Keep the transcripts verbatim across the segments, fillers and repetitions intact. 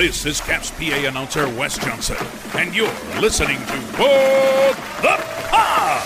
This is Caps P A announcer Wes Johnson, and you're listening to What the Puck!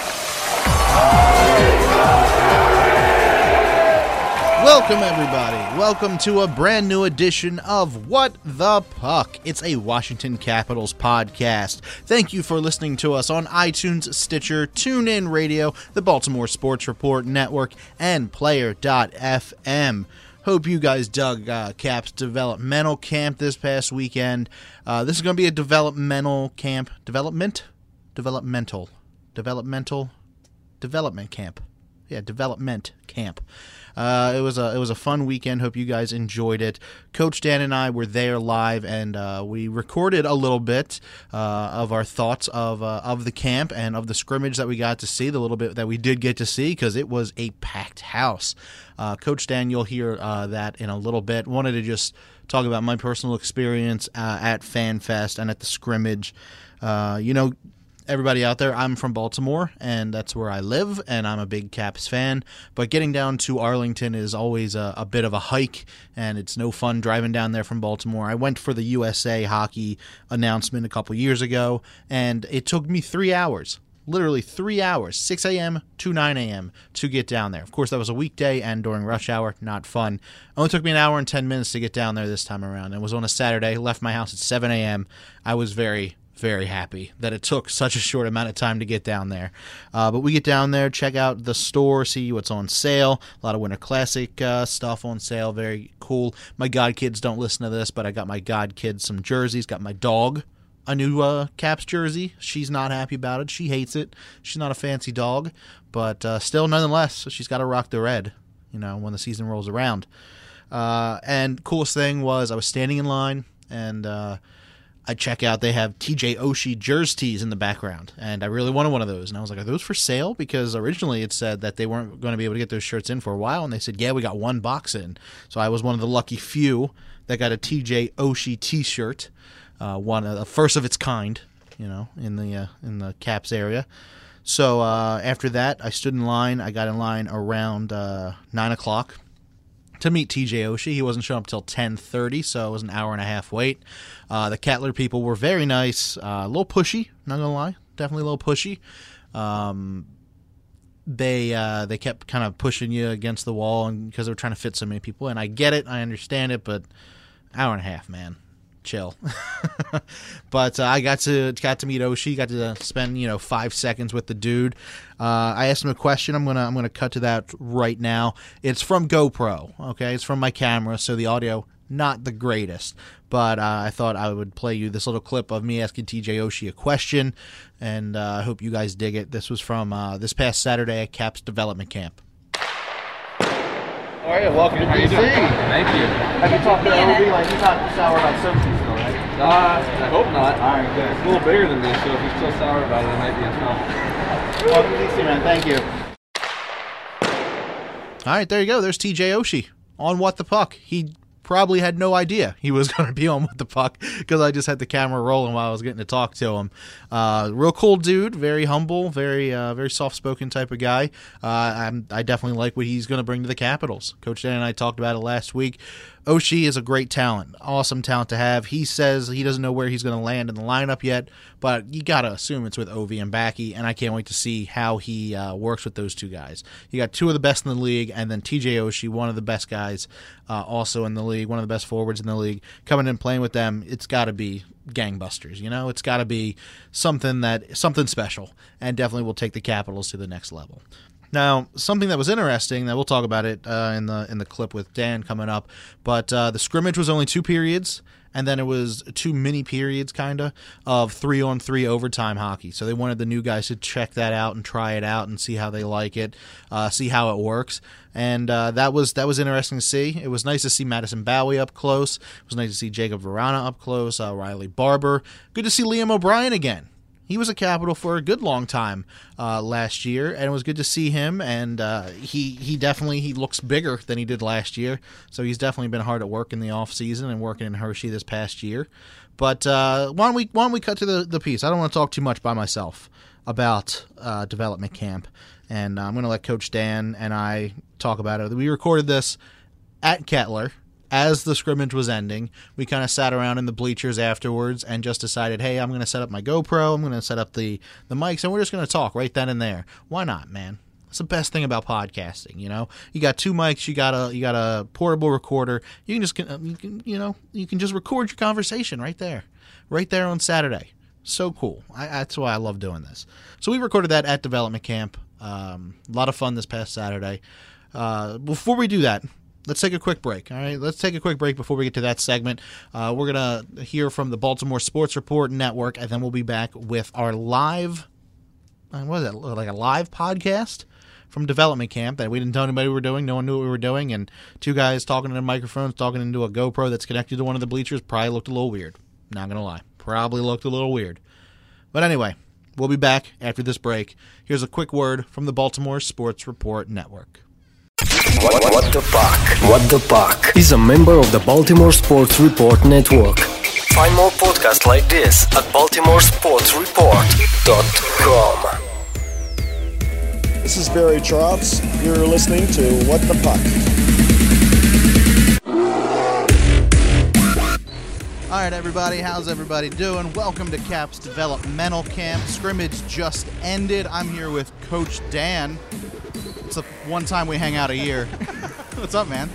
Welcome, everybody. Welcome to a brand new edition of What the Puck. It's a Washington Capitals podcast. Thank you for listening to us on iTunes, Stitcher, TuneIn Radio, the Baltimore Sports Report Network, and Player dot f m. Hope you guys dug uh, Caps developmental camp this past weekend. Uh, this is going to be a developmental camp. Development? Developmental. Developmental? Development camp. Yeah, development camp. Uh, it was a it was a fun weekend. Hope you guys enjoyed it. Coach Dan and I were there live, and uh, we recorded a little bit uh, of our thoughts of uh, of the camp and of the scrimmage that we got to see. The little bit that we did get to see, because it was a packed house. Uh, Coach Dan, you'll hear uh, that in a little bit. Wanted to just talk about my personal experience uh, at FanFest and at the scrimmage. Uh, you know. Everybody out there, I'm from Baltimore, and that's where I live, and I'm a big Caps fan. But getting down to Arlington is always a, a bit of a hike, and it's no fun driving down there from Baltimore. I went for the U S A hockey announcement a couple years ago, and it took me three hours, literally three hours, six a.m. to nine a.m. to get down there. Of course, that was a weekday and during rush hour, not fun. It only took me an hour and ten minutes to get down there this time around. It was on a Saturday, left my house at seven a.m. I was very... very happy that it took such a short amount of time to get down there. Uh, but we get down there, check out the store, see what's on sale. A lot of Winter Classic uh, stuff on sale. Very cool. My god kids don't listen to this, but I got my god kids some jerseys. Got my dog a new uh, Caps jersey. She's not happy about it. She hates it. She's not a fancy dog, but uh, still, nonetheless, she's got to rock the red, you know, when the season rolls around. Uh, and coolest thing was I was standing in line, and uh, I check out, they have T J Oshie jerseys in the background, and I really wanted one of those. And I was like, are those for sale? Because originally it said that they weren't going to be able to get those shirts in for a while, and they said, yeah, we got one box in. So I was one of the lucky few that got a T J Oshie t-shirt, uh, one uh, the first of its kind, you know, in the uh, in the Caps area. So uh, after that, I stood in line. I got in line around uh, nine o'clock. To meet T J Oshie. He wasn't showing up until ten thirty, so it was an hour and a half wait. Uh, the Kettler people were very nice, uh, a little pushy, not gonna lie, definitely a little pushy. Um, they uh, they kept kind of pushing you against the wall, and because they were trying to fit so many people in. I get it, I understand it, but hour and a half, man, chill. But uh, I got to got to meet Oshie, got to spend you know five seconds with the dude. Uh, I asked him a question. I'm gonna I'm gonna cut to that right now. It's from GoPro. Okay, it's from my camera, so the audio not the greatest. But uh, I thought I would play you this little clip of me asking T J Oshie a question, and uh, I hope you guys dig it. This was from uh, this past Saturday at Caps Development Camp. How are you? Welcome to D C. Thank you. Have you talked to O B? Like, he's not sour about soaps still, right? Uh, I hope not. All right, good. It's a little bigger than this, so if he's still sour about it, it might be in trouble. Welcome to D C, man. Thank you. All right, there you go. There's T J Oshie on What the Puck. He probably had no idea he was going to be on What the Puck because I just had the camera rolling while I was getting to talk to him. Uh, real cool dude, very humble, very uh, very soft-spoken type of guy. Uh, I'm, I definitely like what he's going to bring to the Capitals. Coach Dan and I talked about it last week. Oshie is a great talent, awesome talent to have. He says he doesn't know where he's going to land in the lineup yet, but you got to assume it's with Ovi and Backy, and I can't wait to see how he uh, works with those two guys. You got two of the best in the league, and then T J Oshie, one of the best guys uh, also in the league, one of the best forwards in the league, coming in and playing with them. It's got to be gangbusters, you know? It's got to be something that something special, and definitely will take the Capitals to the next level. Now, something that was interesting, that we'll talk about it uh, in the in the clip with Dan coming up, but uh, the scrimmage was only two periods, and then it was two mini periods, kind of, of three-on-three overtime hockey. So they wanted the new guys to check that out and try it out and see how they like it, uh, see how it works. And uh, that was that was interesting to see. It was nice to see Madison Bowie up close. It was nice to see Jacob Verana up close, uh, Riley Barber. Good to see Liam O'Brien again. He was a Capital for a good long time uh, last year, and it was good to see him. And uh, he he definitely he looks bigger than he did last year. So he's definitely been hard at work in the off season and working in Hershey this past year. But uh, why don't we why don't we cut to the, the piece? I don't want to talk too much by myself about uh, development camp, and I'm going to let Coach Dan and I talk about it. We recorded this at Kettler as the scrimmage was ending, we kind of sat around in the bleachers afterwards and just decided, hey, I'm going to set up my GoPro, I'm going to set up the, the mics, and we're just going to talk right then and there. Why not, man? That's the best thing about podcasting, you know? You got two mics, you got a you got a portable recorder. You can just you can, you know, you can just record your conversation right there. Right there on Saturday. So cool. I, that's why I love doing this. So we recorded that at development camp. Um, a lot of fun this past Saturday. Uh, before we do that, let's take a quick break. All right, let's take a quick break before we get to that segment. Uh, we're gonna hear from the Baltimore Sports Report Network, and then we'll be back with our live. What is it? Like a live podcast from development camp that we didn't tell anybody we were doing. No one knew what we were doing, and two guys talking into microphones, talking into a GoPro that's connected to one of the bleachers probably looked a little weird. Not gonna lie, probably looked a little weird. But anyway, we'll be back after this break. Here's a quick word from the Baltimore Sports Report Network. What, what the Puck? What the Puck is a member of the Baltimore Sports Report Network. Find more podcasts like this at baltimore sports report dot com. This is Barry Trotz. You're listening to What the Puck. All right, everybody, how's everybody doing? Welcome to Cap's Developmental Camp. Scrimmage just ended. I'm here with Coach Dan. It's the one time we hang out a year. What's up, man?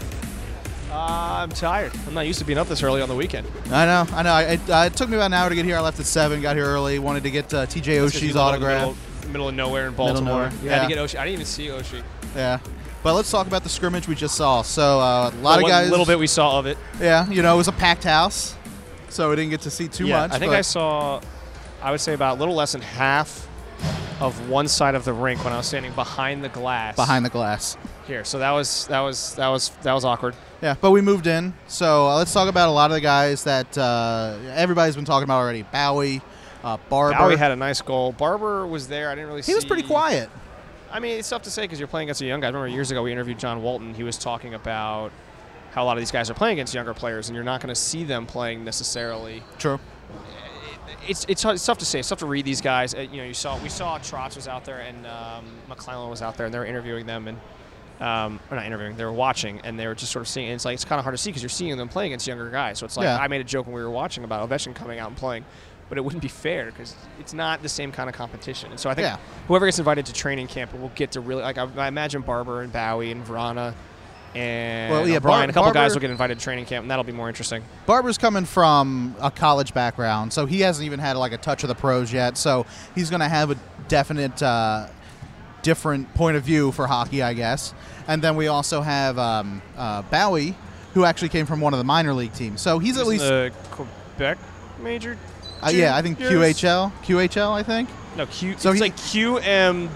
Uh, I'm tired. I'm not used to being up this early on the weekend. I know, I know. It, uh, it took me about an hour to get here. I left at seven, got here early, wanted to get uh, T J Oshie's autograph. Middle, middle of nowhere in Baltimore. Nowhere, You yeah. had to get Oshie. I didn't even see Oshie. Yeah. But let's talk about the scrimmage we just saw. So uh, a lot Well, of guys. A little bit we saw of it. Yeah, you know, it was a packed house, so we didn't get to see too yeah, much. I think but I saw, I would say about a little less than half of one side of the rink when I was standing behind the glass. behind the glass. Here, so that was that was that was that was awkward. Yeah, but we moved in. So uh, let's talk about a lot of the guys that uh, everybody's been talking about already. Bowie, uh, Barber. Bowie had a nice goal. Barber was there. I didn't really see. He was pretty quiet. I mean, it's tough to say because you're playing against a young guy. I remember years ago we interviewed John Walton. He was talking about how a lot of these guys are playing against younger players, and you're not going to see them playing necessarily. True. It's, it's it's tough to say. It's tough to read these guys. Uh, you know, you saw we saw Trotz was out there and um, McClellan was out there, and they were interviewing them and um, or not interviewing. They were watching, and they were just sort of seeing. And it's like it's kind of hard to see because you're seeing them playing against younger guys. So it's like Yeah. I made a joke when we were watching about Ovechkin coming out and playing, but it wouldn't be fair because it's not the same kind of competition. And so I think Yeah. whoever gets invited to training camp will get to really like. I, I imagine Barber and Bowie and Vrana. And Well, yeah, O'Brien, Bar- a couple guys Barber- will get invited to training camp, and that'll be more interesting. Barber's coming from a college background, so he hasn't even had like a touch of the pros yet. So he's going to have a definite, uh, different point of view for hockey, I guess. And then we also have um, uh, Bowie, who actually came from one of the minor league teams. So he's at He's least, in the Quebec major. uh, yeah, I think Yes. Q H L, Q H L, I think. No, Q. So it's he- like Q M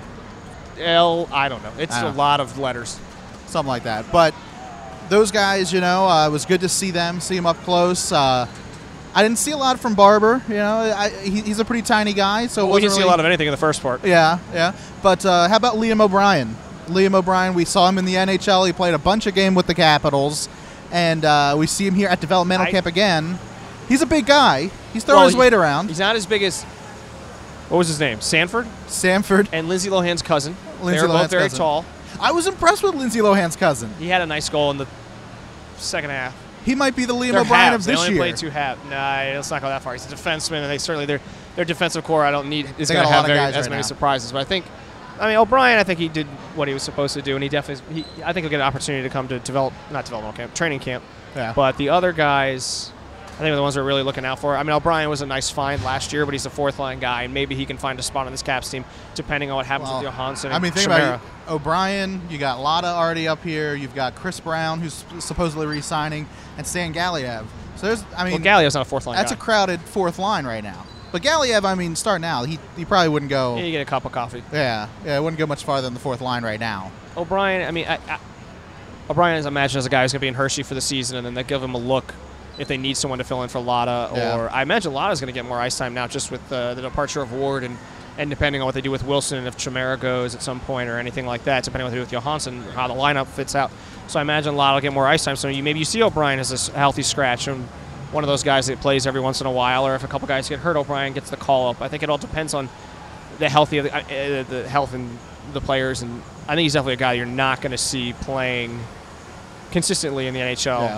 L. I don't know. It's I a don't know. lot of letters. Something like that. But those guys, you know, uh, it was good to see them, see them up close. Uh, I didn't see a lot from Barber. You know, I, he, he's a pretty tiny guy, so it we wasn't didn't see a really- lot of anything in the first part. Yeah, yeah. But uh, how about Liam O'Brien? Liam O'Brien, we saw him in the N H L. He played a bunch of games with the Capitals, and uh, we see him here at developmental I- camp again. He's a big guy. He's throwing Well, his he- weight around. He's not as big as. What was his name? Sanford Samford. and Lindsay Lohan's cousin. Lindsay they were both Lohan's very cousin. tall. I was impressed with Lindsay Lohan's cousin. He had a nice goal in the second half. He might be the Liam They're O'Brien halves. of this they only year. played two halves. Nah, let's not go that far. He's a defenseman, and they certainly their their defensive core. I don't need is They going got to a have lot of very, guys as right many now. surprises. But I think, I mean, O'Brien. I think he did what he was supposed to do, and he definitely. He, I think he'll get an opportunity to come to develop, not developmental camp, training camp. Yeah. But the other guys, I think, are the ones we're really looking out for. I mean, O'Brien was a nice find last year, but he's a fourth line guy, and maybe he can find a spot on this Caps team, depending on what happens Well, with Johansson. And I mean, think Chimera. about it. O'Brien, you got Lotta already up here. You've got Chris Brown, who's supposedly re-signing, and Stan Galiev. So there's, I mean, Well, Gallio's not a fourth line that's guy. a crowded fourth line right now. But Galiev, I mean, starting out, he he probably wouldn't go. Yeah, you get a cup of coffee. Yeah, yeah, it wouldn't go much farther than the fourth line right now. O'Brien, I mean, I, I, O'Brien is imagined as a guy who's going to be in Hershey for the season, and then they give him a look if they need someone to fill in for Lotta. Yeah. Or I imagine Lotta's going to get more ice time now just with uh, the departure of Ward and, and depending on what they do with Wilson and if Chimera goes at some point or anything like that, depending on what they do with Johansson, how the lineup fits out. So I imagine Lotta will get more ice time. So you, maybe you see O'Brien as a s- healthy scratch and one of those guys that plays every once in a while, or if a couple guys get hurt, O'Brien gets the call up. I think it all depends on the healthy of the, uh, the health and the players, and I think he's definitely a guy you're not going to see playing consistently in the N H L. Yeah.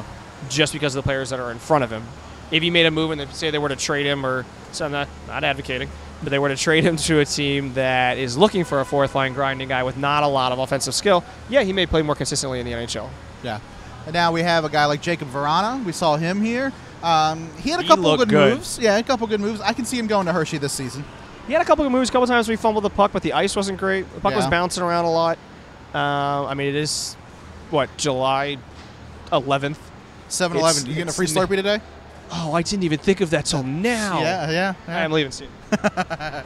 just because of the players that are in front of him. If he made a move and they, say they were to trade him, or so I'm not, not advocating, but they were to trade him to a team that is looking for a fourth-line grinding guy with not a lot of offensive skill, yeah, he may play more consistently in the N H L. Yeah. And now we have a guy like Jacob Verana. We saw him here. Um, he had a He couple of looked good, good. moves. Yeah, a couple good moves. I can see him going to Hershey this season. He had a couple of moves, a couple times we fumbled the puck, but the ice wasn't great. The puck Yeah. was bouncing around a lot. Uh, I mean, it is, what, July eleventh? seven eleven. It's- You getting a it's free in Slurpee today? Oh, I didn't even think of that till now. Yeah, yeah. yeah. I'm leaving soon. uh,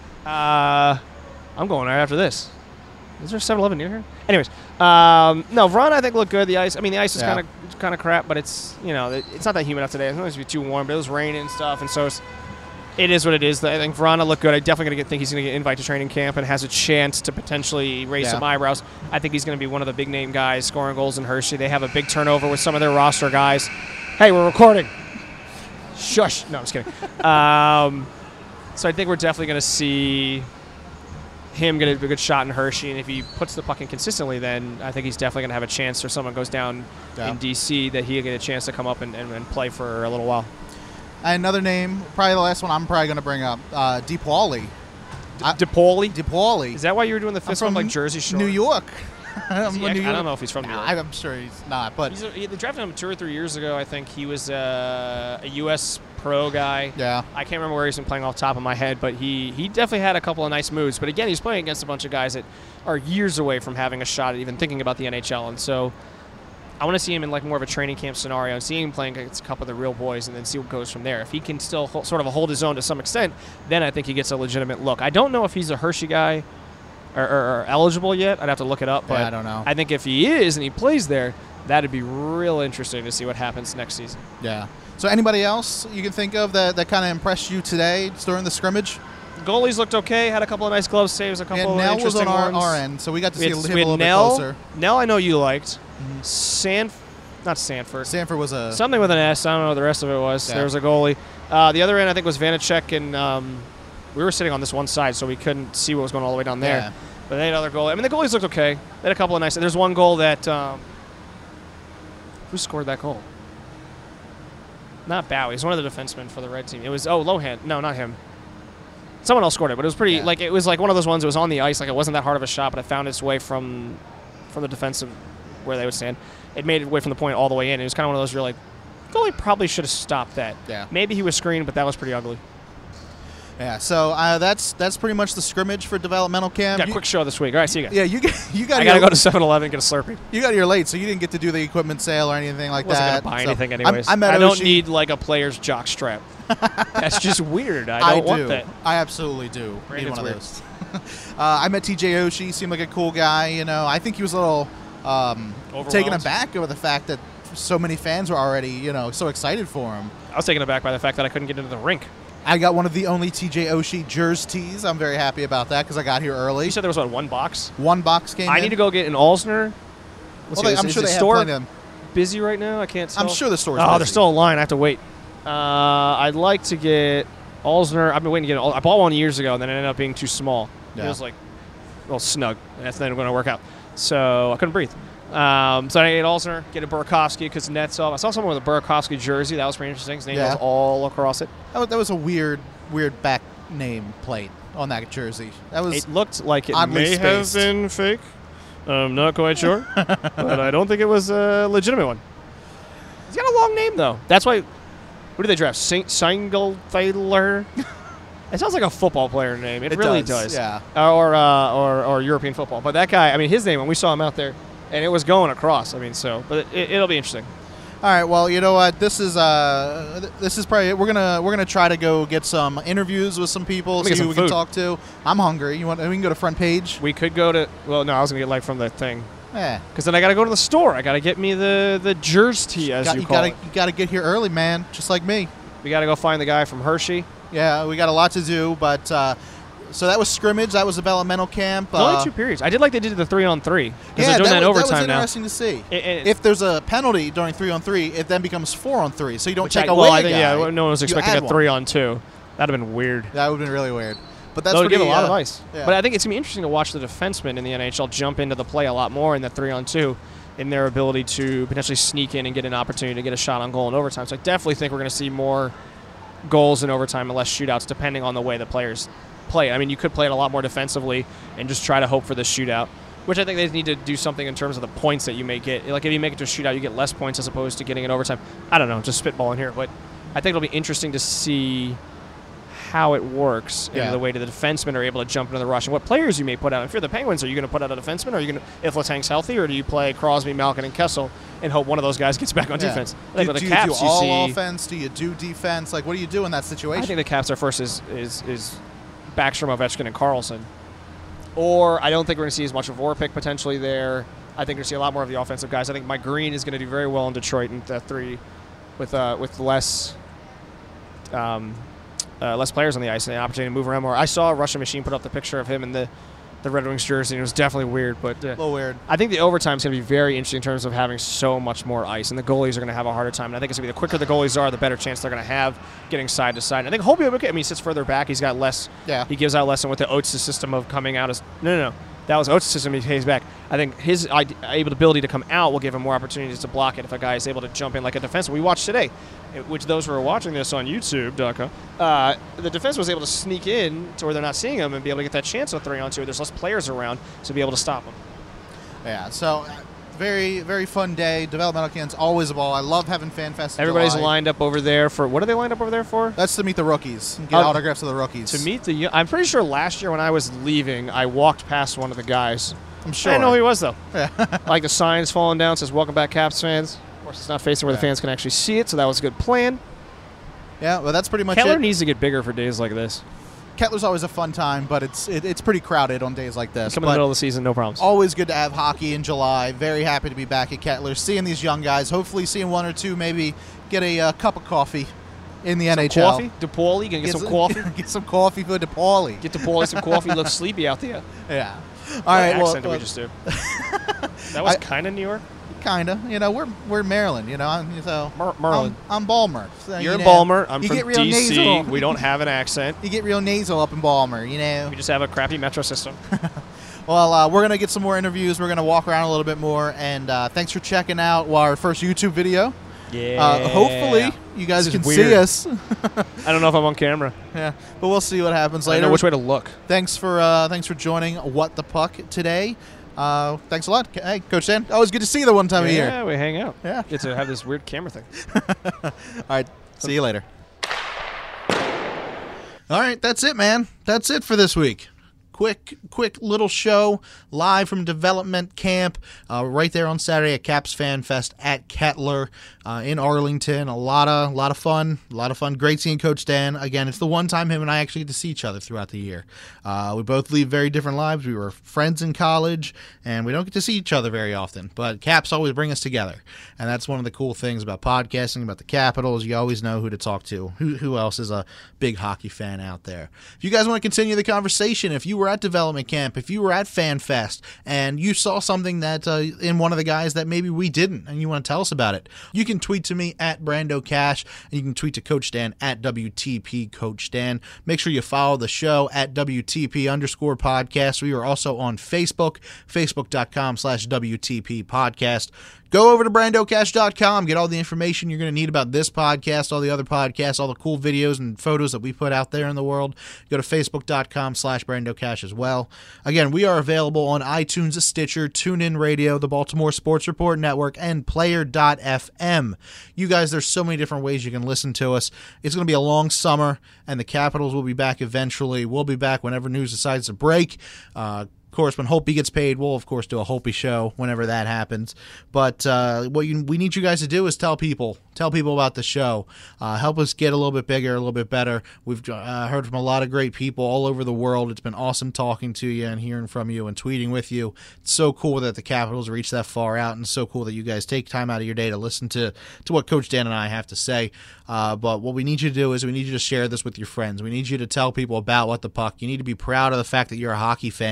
I'm going right after this. Is there seven eleven near here? Anyways, um, no, Verona I think looked good. The ice, I mean, the ice is Yeah. kind of kind of crap, but it's you know it, it's not that humid out today. It's not supposed to be too warm, but it was raining and stuff, and so it's, it is what it is. I think Verona looked good. I definitely gonna get, think he's gonna get invited to training camp and has a chance to potentially raise Yeah. some eyebrows. I think he's gonna be one of the big name guys scoring goals in Hershey. They have a big turnover with some of their roster guys. Hey, we're recording. Shush. No, I'm just kidding. Um, so I think we're definitely going to see him get a good shot in Hershey, and if he puts the puck in consistently, then I think he's definitely going to have a chance, or someone goes down Yeah. in D C, that he'll get a chance to come up and, and, and play for a little while. Another name, probably the last one I'm probably going to bring up, uh, DePauli. I- DePauli? DePauli. Is that why you were doing the I'm fist bump from like Jersey Shore? New York. Is I'm he a act- New I don't York- know if he's from New Nah, York. I'm sure he's not, but He's a, he, they drafted him two or three years ago, I think. He was uh, a U S pro guy. yeah. I can't remember where he's been playing off the top of my head, but he, he definitely had a couple of nice moves. But again, he's playing against a bunch of guys that are years away from having a shot at even thinking about the N H L. And so I want to see him in like more of a training camp scenario and see him playing against a couple of the real boys and then see what goes from there. If he can still ho- sort of hold his own to some extent, then I think he gets a legitimate look. I don't know if he's a Hershey guy or, or, or eligible yet. I'd have to look it up. But Yeah, I don't know. I think if he is and he plays there, that'd be real interesting to see what happens next season. Yeah. So anybody else you can think of that, that kind of impressed you today during the scrimmage? Goalies looked okay. Had a couple of nice glove saves. A couple Yeah, of Nell was interesting on our, ones. our end, so we got to We see had, him we a had little Nell. bit closer. Nell, I know you liked. San, not Sanford. Sanford was a Something with an S. I don't know what the rest of it was. Yeah. There was a goalie. Uh, the other end, I think, was Vanacek, and um, we were sitting on this one side, so we couldn't see what was going all the way down there. Yeah. But they had another goal. I mean, the goalies looked okay. They had a couple of nice. There's one goal that. Um, who scored that goal? Not Bowie. He's one of the defensemen for the red team. It was oh Lohan. No, not him. Someone else scored it, but it was pretty Yeah. like it was like one of those ones. It was on the ice, like it wasn't that hard of a shot, but it found its way from from the defensive where they would stand. It made it way from the point all the way in. It was kind of one of those you're like, goalie probably should have stopped that. Yeah. Maybe he was screened, but that was pretty ugly. Yeah, so uh, that's that's pretty much the scrimmage for developmental camp. Got a You- quick show this week. All right, see you guys. Yeah, you got you got I gotta your, go to seven eleven get a Slurpee. you got here late, so you didn't get to do the equipment sale or anything like Wasn't that. gonna buy So anything I'm- anyways. I'm, at I don't Oshie. need like a player's jock strap. That's just weird. I I don't do. want that. I absolutely do. Need Brandon's one of weird. those. uh, I met T J Oshie. Seemed like a cool guy. You know, I think he was a little um, Overwhelmed? taken aback over the fact that so many fans were already, you know, so excited for him. I was taken aback by the fact that I couldn't get into the rink. I got one of the only T J Oshie jerseys. I'm very happy about that because I got here early. You said there was what, one box? One box came I in. need to go get an Alsner. Let's Well, see, they- is- I'm is sure the they have store plenty of them. busy right now? I can't tell. I'm sure the store's Oh, busy. there's still a line. I have to wait. Uh, I'd like to get Alsner. I've been waiting to get. Al- I bought one years ago, and then it ended up being too small. It Yeah. was like a little snug. That's not going to work out. So I couldn't breathe. Um, so I get Alsner, get a Burakovsky because Netsov. I saw someone with a Burakovsky jersey. That was pretty interesting. His name Yeah. was all across it. That was, that was a weird, weird back name plate on that jersey. That was It looked like it oddly may have spaced. been fake. I'm not quite sure, but I don't think it was a legitimate one. He's got a long name though. That's why. What did they draft? Saint Singelthaler. It sounds like a football player name. It, It really does, does. yeah. Or uh, or or European football. But that guy. I mean, his name when we saw him out there, and it was going across. I mean, so. But it, it'll be interesting. All right. Well, you know what? This is uh, th- this is probably we're gonna we're gonna try to go get some interviews with some people, Let me see get who we some can food. talk to. I'm hungry. You want? We can go to front page. We could go to. Well, no, I was gonna get like from the thing. Yeah. Because then I got to go to the store. I got to get me the the jersey, as Got- you you call gotta it. you gotta get here early, man. Just like me. We got to go find the guy from Hershey. Yeah, we got a lot to do, but uh, so that was scrimmage. That was developmental camp. It's only Uh, two periods. I did like they did the three on three. Because yeah, they're doing that, that, was, overtime that was now. interesting to see. It- it- if there's a penalty during three on three, it then becomes four on three. So you don't Which take I, away well, I a think, guy. yeah, no one was You expecting add a one. three on two. That'd have been weird. That would have been really weird. but that's They'll pretty, give a lot uh, of ice. yeah. But I think it's going to be interesting to watch the defensemen in the N H L jump into the play a lot more in the three on two in their ability to potentially sneak in and get an opportunity to get a shot on goal in overtime. So I definitely think we're going to see more goals in overtime and less shootouts depending on the way the players play. I mean, you could play it a lot more defensively and just try to hope for the shootout, which I think they need to do something in terms of the points that you may get. Like if you make it to a shootout, you get less points as opposed to getting it overtime. I don't know, just spitballing here, but I think it'll be interesting to see how it works Yeah. and the way that the defensemen are able to jump into the rush and what players you may put out. If you're the Penguins, are you going to put out a defenseman? Or are you going to, if Letang's healthy, or do you play Crosby, Malkin, and Kessel and hope one of those guys gets back on Yeah. defense? I Do, think with do the you Caps, do you all see. offense? Do you do defense? Like, what do you do in that situation? I think the Caps, their first is is is Backstrom, Ovechkin, and Karlsson. Or I don't think we're going to see as much of Vorpik potentially there. I think we're going to see a lot more of the offensive guys. I think Mike Green is going to do very well in Detroit in the three with uh, with less um, uh, less players on the ice and the opportunity to move around more. I saw Russian Machine put up the picture of him in the, the Red Wings jersey, and it was definitely weird. But uh, a little weird. I think the overtime is going to be very interesting in terms of having so much more ice, and the goalies are going to have a harder time. And I think it's going to be the quicker the goalies are, the better chance they're going to have getting side to side. And I think Hobie, I mean, he sits further back. He's got less. Yeah. He gives out less, and with the Oates' system of coming out as no, no, no. That was Oates' system. He pays back. I think his ability to come out will give him more opportunities to block it if a guy is able to jump in like a defenseman. We watched today, which those who are watching this on YouTube dot com, uh, the defense was able to sneak in to where they're not seeing him and be able to get that chance on three on two. There's less players around to be able to stop him. Yeah, so uh, very, very fun day. Developmental camp's always a ball. I love having Fan Fest in Everybody's July. lined up over there for what are they lined up over there for? That's to meet the rookies. Get Oh, autographs of the rookies. To meet the, young- I'm pretty sure last year when I was leaving, I walked past one of the guys. I'm sure. I didn't know who he was though. Yeah. Like the sign's falling down, says "Welcome back, Caps fans." Of course, it's not facing where Yeah. the fans can actually see it, so that was a good plan. Yeah, well, that's pretty much Kettler it. needs to get bigger for days like this. Kettler's always a fun time, but it's it, it's pretty crowded on days like this. Come in But the middle of the season, no problems. always good to have hockey in July. Very happy to be back at Kettler, seeing these young guys. Hopefully, seeing one or two maybe get a uh, cup of coffee in the N H L. Coffee? DePaul, gonna get, some coffee? Get some coffee for DePauli. Get DePaul some coffee. Look sleepy out there. Yeah. All What right. Well, accent did we uh, just do? That was I- kind of New York. kind of. You know, we're we're Maryland. You know, I'm- so Mer- Maryland. I'm, I'm Balmer. So, You're you in know, Balmer. I'm you from get real D C. nasal. We don't have an accent. You get real nasal up in Balmer. You know. We just have a crappy metro system. Well, uh, we're gonna get some more interviews. We're gonna walk around a little bit more, and uh, thanks for checking out our first YouTube video. Yeah. Uh, hopefully, you guys This can is see weird. us. I don't know if I'm on camera. Yeah, but we'll see what happens I don't later. know which way to look. Thanks for uh, thanks for joining What the Puck today. Uh, thanks a lot. Hey, Coach Dan. Always good to see you the one time of year. Yeah, we hang out. Yeah. Get to have this weird camera thing. All right. See you later. All right, that's it, man. That's it for this week. Quick, quick little show live from development camp uh, right there on Saturday at Caps Fan Fest at Kettler uh, in Arlington. A lot of, lot of fun, a lot of fun. Great seeing Coach Dan. Again, it's the one time him and I actually get to see each other throughout the year. Uh, we both lead very different lives. We were friends in college, and we don't get to see each other very often. But Caps always bring us together, and that's one of the cool things about podcasting, about the Capitals. You always know who to talk to. Who, who else is a big hockey fan out there? If you guys want to continue the conversation, if you were at development camp, if you were at Fan Fest and you saw something that uh, in one of the guys that maybe we didn't and you want to tell us about it, you can tweet to me at Brando Cash, and you can tweet to Coach Dan at W T P Coach Dan. Make sure you follow the show at W T P underscore podcast. We are also on Facebook, facebook.com slash WTP podcast. Go over to brando cash dot com, get all the information you're going to need about this podcast, all the other podcasts, all the cool videos and photos that we put out there in the world. Go to facebook.com slash brandocash as well. Again, we are available on iTunes, Stitcher, TuneIn Radio, the Baltimore Sports Report Network, and player dot f m. You guys, there's so many different ways you can listen to us. It's going to be a long summer, and the Capitals will be back eventually. We'll be back whenever news decides to break. Uh, Of course, when Holtby gets paid, we'll, of course, do a Holtby show whenever that happens. But uh, what you, we need you guys to do is tell people. Tell people about the show. Uh, help us get a little bit bigger, a little bit better. We've uh, heard from a lot of great people all over the world. It's been awesome talking to you and hearing from you and tweeting with you. It's so cool that the Capitals reach that far out, and it's so cool that you guys take time out of your day to listen to, to what Coach Dan and I have to say. Uh, but what we need you to do is we need you to share this with your friends. We need you to tell people about What the Puck. You need to be proud of the fact that you're a hockey fan,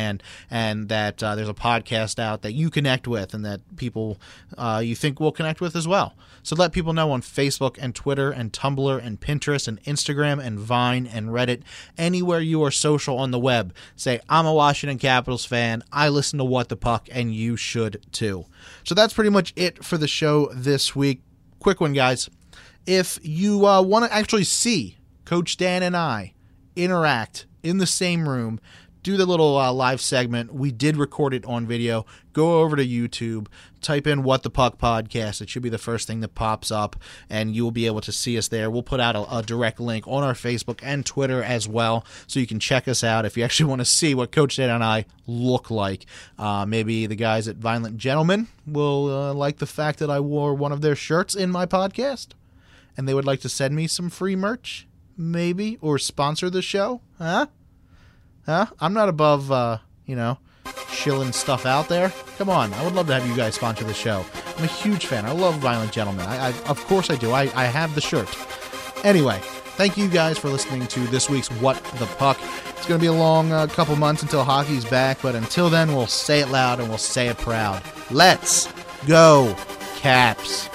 and that uh, there's a podcast out that you connect with and that people uh, you think will connect with as well. So let people know on Facebook and Twitter and Tumblr and Pinterest and Instagram and Vine and Reddit, anywhere you are social on the web. Say, I'm a Washington Capitals fan, I listen to What the Puck, and you should too. So that's pretty much it for the show this week. Quick one, guys. If you uh, want to actually see Coach Dan and I interact in the same room, do the little uh, live segment. We did record it on video. Go over to YouTube, type in What the Puck Podcast. It should be the first thing that pops up, and you will be able to see us there. We'll put out a, a direct link on our Facebook and Twitter as well, so you can check us out if you actually want to see what Coach Dan and I look like. Uh, maybe the guys at Violent Gentlemen will uh, like the fact that I wore one of their shirts in my podcast, and they would like to send me some free merch, maybe, or sponsor the show. Huh? Huh? I'm not above, uh, you know, shilling stuff out there. Come on. I would love to have you guys sponsor the show. I'm a huge fan. I love Violent Gentlemen. I, I Of course I do. I, I have the shirt. Anyway, thank you guys for listening to this week's What the Puck. It's going to be a long uh, couple months until hockey's back, but until then, we'll say it loud and we'll say it proud. Let's go, Caps.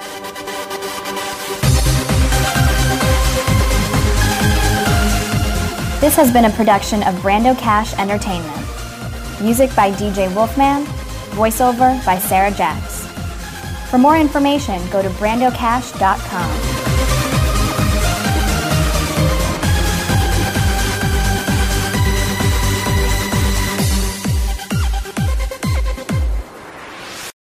This has been a production of Brando Cash Entertainment. Music by D J Wolfman, voiceover by Sarah Jacks. For more information, go to brando cash dot com.